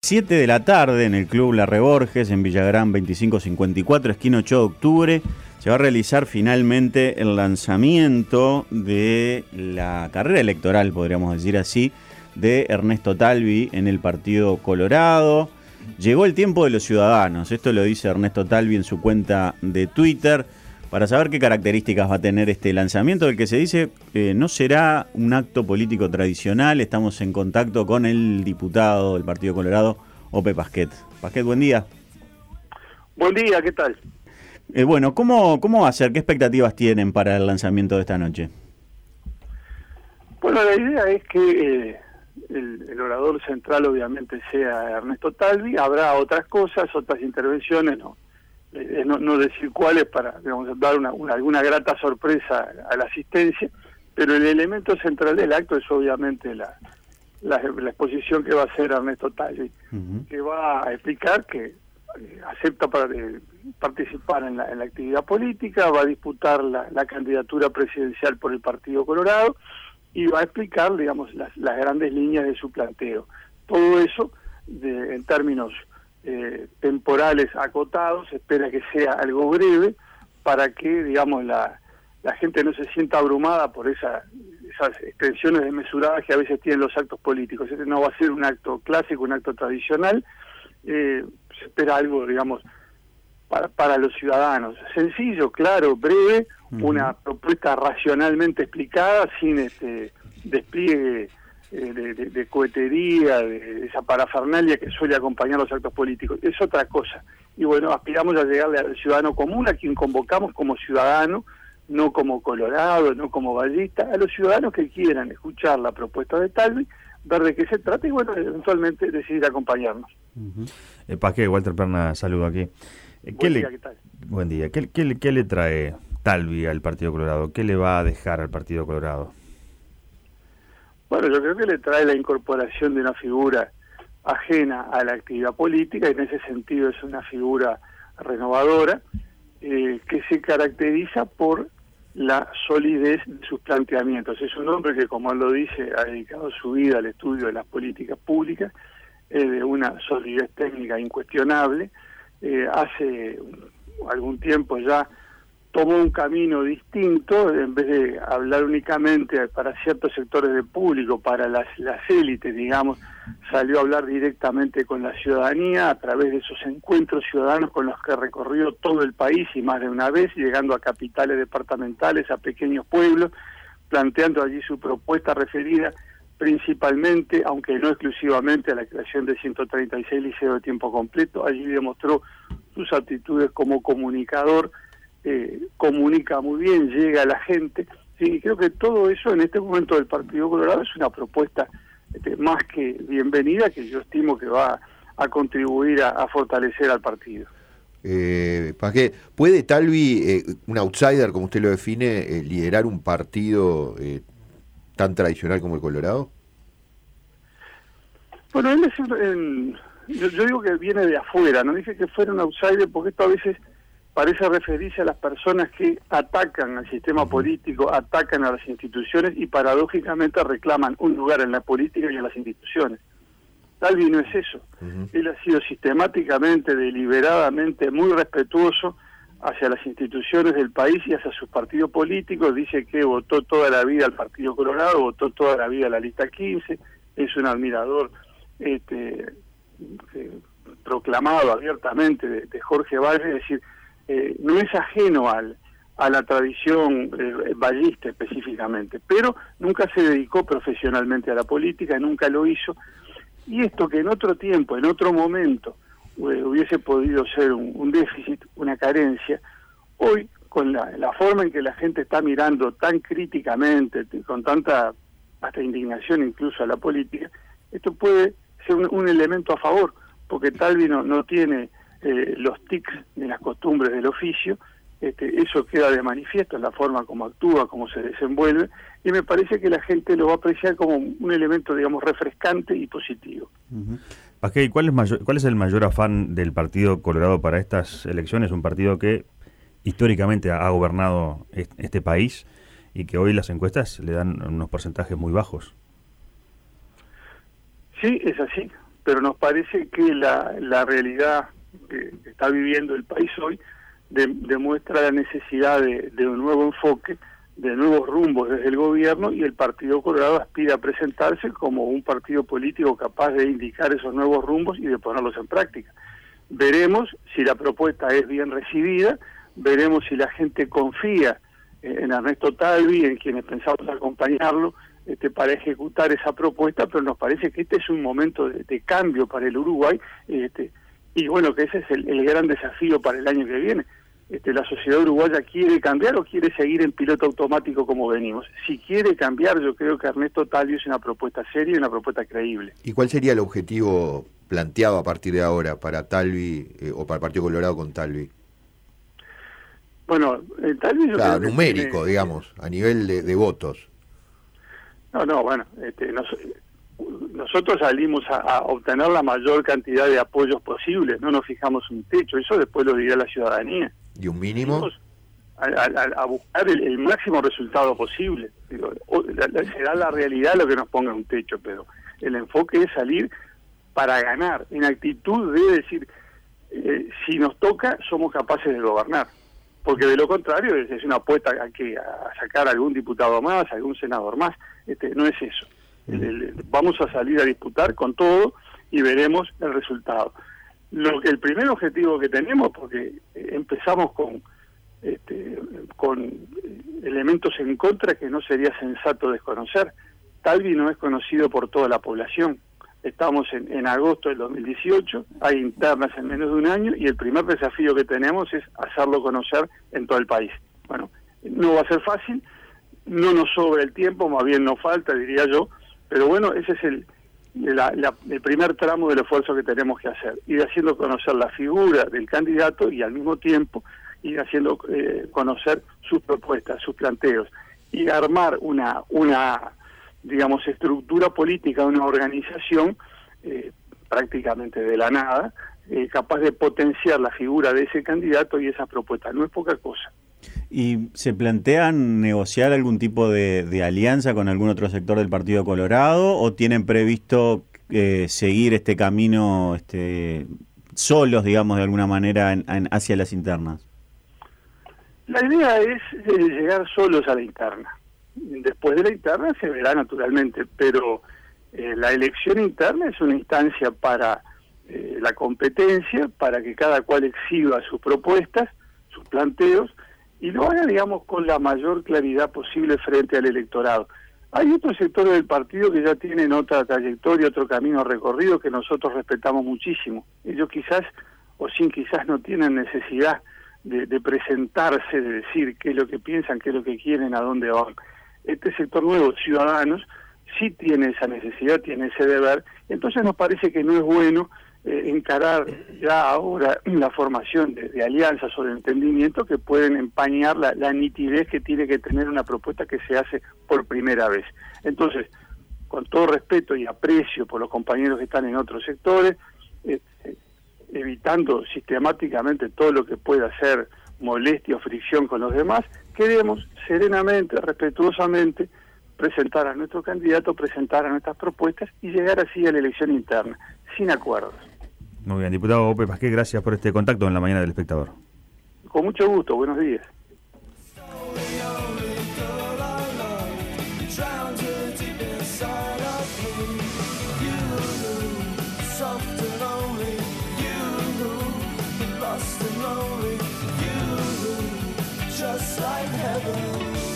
7 de la tarde en el Club La Reborges, en Villagrán 2554, esquina 8 de octubre, se va a realizar finalmente el lanzamiento de la carrera electoral, podríamos decir así, de Ernesto Talvi en el Partido Colorado. Llegó el tiempo de los ciudadanos, esto lo dice Ernesto Talvi en su cuenta de Twitter, para saber qué características va a tener este lanzamiento, del que se dice no será un acto político tradicional. Estamos en contacto con el diputado del Partido Colorado, Ope Pasquet. Pasquet, buen día. Buen día, ¿qué tal? Bueno, ¿cómo va a ser? ¿Qué expectativas tienen para el lanzamiento de esta noche? Bueno, la idea es que el orador central obviamente sea Ernesto Talvi. Habrá otras cosas, otras intervenciones, no decir cuáles para, digamos, dar alguna grata sorpresa a la asistencia, pero el elemento central del acto es obviamente la exposición que va a hacer Ernesto Talvi, que va a explicar que acepta participar en la actividad política, va a disputar la candidatura presidencial por el Partido Colorado y va a explicar, digamos, las grandes líneas de su planteo. Todo eso en términos temporales acotados, se espera que sea algo breve para que, digamos, la gente no se sienta abrumada por esas extensiones desmesuradas que a veces tienen los actos políticos. Este no va a ser un acto clásico, un acto tradicional, se espera algo, digamos, para los ciudadanos. Sencillo, claro, breve, una propuesta racionalmente explicada, sin despliegue de cohetería, de esa parafernalia que suele acompañar los actos políticos. Es otra cosa. Y bueno, aspiramos a llegarle al ciudadano común, a quien convocamos como ciudadano, no como colorado, no como vallista, a los ciudadanos que quieran escuchar la propuesta de Talvi, ver de qué se trata y bueno, eventualmente decidir acompañarnos. Pasquet, Walter Perna, saludo aquí. Buen día, ¿qué tal? Buen día. ¿Qué le trae Talvi al Partido Colorado? ¿Qué le va a dejar al Partido Colorado? Bueno, yo creo que le trae la incorporación de una figura ajena a la actividad política, y en ese sentido es una figura renovadora, que se caracteriza por la solidez de sus planteamientos. Es un hombre que, como él lo dice, ha dedicado su vida al estudio de las políticas públicas, de una solidez técnica incuestionable. Hace algún tiempo ya tomó un camino distinto, en vez de hablar únicamente para ciertos sectores del público, para las élites, digamos, salió a hablar directamente con la ciudadanía a través de esos encuentros ciudadanos con los que recorrió todo el país y más de una vez, llegando a capitales departamentales, a pequeños pueblos, planteando allí su propuesta referida principalmente, aunque no exclusivamente, a la creación de 136 liceos de tiempo completo. Allí demostró sus aptitudes como comunicador, comunica muy bien, llega a la gente. Sí, creo que todo eso en este momento del Partido Colorado es una propuesta más que bienvenida, que yo estimo que va a contribuir a fortalecer al partido. Pasquet, ¿puede Talvi, un outsider como usted lo define, liderar un partido tan tradicional como el Colorado? Bueno, yo digo que viene de afuera, no dije que fuera un outsider, porque esto a veces parece referirse a las personas que atacan al sistema político, atacan a las instituciones y paradójicamente reclaman un lugar en la política y en las instituciones. Talvi no es eso. Él ha sido sistemáticamente, deliberadamente muy respetuoso hacia las instituciones del país y hacia sus partidos políticos. Dice que votó toda la vida al Partido Colorado, votó toda la vida a la lista 15, es un admirador proclamado abiertamente de Jorge Valle, es decir, no es ajeno a la tradición vallista específicamente, pero nunca se dedicó profesionalmente a la política, nunca lo hizo, y esto que en otro tiempo, en otro momento, hubiese podido ser un déficit, una carencia, hoy, con la forma en que la gente está mirando tan críticamente, con tanta hasta indignación incluso a la política, esto puede ser un elemento a favor, porque Talvi no tiene los tics ni las costumbres del oficio. Eso queda de manifiesto en la forma como actúa, como se desenvuelve, y me parece que la gente lo va a apreciar como un elemento, digamos, refrescante y positivo. Pasquet, ¿cuál es el mayor afán del Partido Colorado para estas elecciones? Un partido que históricamente ha gobernado este país y que hoy las encuestas le dan unos porcentajes muy bajos. Sí, es así. pero nos parece que la realidad que está viviendo el país hoy demuestra la necesidad de un nuevo enfoque, de nuevos rumbos desde el gobierno, y el Partido Colorado aspira a presentarse como un partido político capaz de indicar esos nuevos rumbos y de ponerlos en práctica. Veremos si la propuesta es bien recibida, veremos si la gente confía en Ernesto Talvi, en quienes pensamos acompañarlo para ejecutar esa propuesta, pero nos parece que este es un momento de cambio para el Uruguay, y bueno, que ese es el gran desafío para el año que viene. La sociedad uruguaya quiere cambiar o quiere seguir en piloto automático como venimos. Si quiere cambiar, yo creo que Ernesto Talvi es una propuesta seria y una propuesta creíble. ¿Y cuál sería el objetivo planteado a partir de ahora para Talvi o para el Partido Colorado con Talvi? Bueno, Talvi... Claro, numérico, digamos, a nivel de votos. Bueno, nosotros salimos a obtener la mayor cantidad de apoyos posibles, no nos fijamos un techo, eso después lo dirá la ciudadanía. ¿Y un mínimo? A buscar el máximo resultado posible. Será la realidad lo que nos ponga un techo, pero el enfoque es salir para ganar, en actitud de decir, si nos toca, somos capaces de gobernar. Porque de lo contrario es una apuesta a sacar algún diputado más, algún senador más. No es eso. Vamos a salir a disputar con todo y veremos el resultado. El primer objetivo que tenemos, porque empezamos con elementos en contra que no sería sensato desconocer. Talvi no es conocido por toda la población. Estamos en agosto del 2018, hay internas en menos de un año, y el primer desafío que tenemos es hacerlo conocer en todo el país. Bueno, no va a ser fácil, no nos sobra el tiempo, más bien nos falta, diría yo, pero bueno, ese es el primer tramo del esfuerzo que tenemos que hacer, ir haciendo conocer la figura del candidato y al mismo tiempo ir haciendo conocer sus propuestas, sus planteos, y armar una digamos, estructura política, una organización prácticamente de la nada, capaz de potenciar la figura de ese candidato y esa propuesta. No es poca cosa. ¿Y se plantean negociar algún tipo de alianza con algún otro sector del Partido Colorado o tienen previsto seguir este camino solos, digamos, de alguna manera hacia las internas? La idea es llegar solos a la interna. Después de la interna se verá naturalmente, pero la elección interna es una instancia para la competencia, para que cada cual exhiba sus propuestas, sus planteos, y lo haga, digamos, con la mayor claridad posible frente al electorado. Hay otros sectores del partido que ya tienen otra trayectoria, otro camino recorrido que nosotros respetamos muchísimo. Ellos quizás, o sin quizás, no tienen necesidad de presentarse, de decir qué es lo que piensan, qué es lo que quieren, a dónde van. Este sector nuevo, Ciudadanos, sí tiene esa necesidad, tiene ese deber, entonces nos parece que no es bueno encarar ya ahora la formación de alianzas o de entendimiento que pueden empañar la nitidez que tiene que tener una propuesta que se hace por primera vez. Entonces, con todo respeto y aprecio por los compañeros que están en otros sectores, evitando sistemáticamente todo lo que pueda ser molestia o fricción con los demás, queremos serenamente, respetuosamente, presentar a nuestro candidato, presentar a nuestras propuestas y llegar así a la elección interna, sin acuerdos. Muy bien, diputado Ope Pasquet, gracias por este contacto en la mañana del Espectador. Con mucho gusto, buenos días. Just like heaven.